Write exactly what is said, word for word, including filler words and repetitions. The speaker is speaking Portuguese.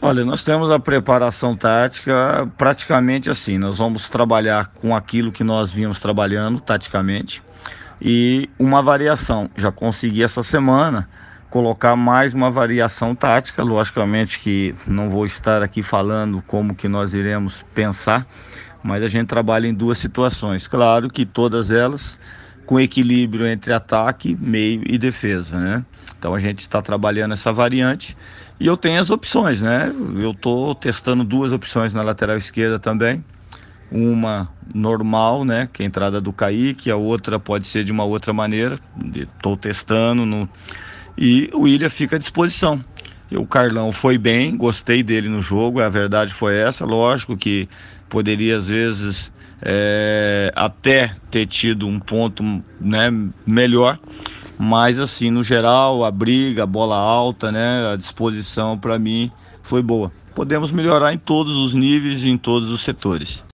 Olha, nós temos a preparação tática praticamente assim. Nós vamos trabalhar com aquilo que nós vínhamos trabalhando taticamente e uma variação. Já consegui essa semana colocar mais uma variação tática. Logicamente que não vou estar aqui falando como que nós iremos pensar, mas a gente trabalha em duas situações. Claro que todas elas com equilíbrio entre ataque, meio e defesa, né? Então a gente está trabalhando essa variante e eu tenho as opções, né? Eu estou testando duas opções na lateral esquerda também. Uma normal, né? Que é a entrada do Kaique, a outra pode ser de uma outra maneira. Estou testando no... e o William fica à disposição. E o Carlão foi bem, gostei dele no jogo, a verdade foi essa. Lógico que poderia às vezes é, até ter tido um ponto, né, melhor, mas assim, no geral, a briga, a bola alta, né, a disposição para mim foi boa. Podemos melhorar em todos os níveis e em todos os setores.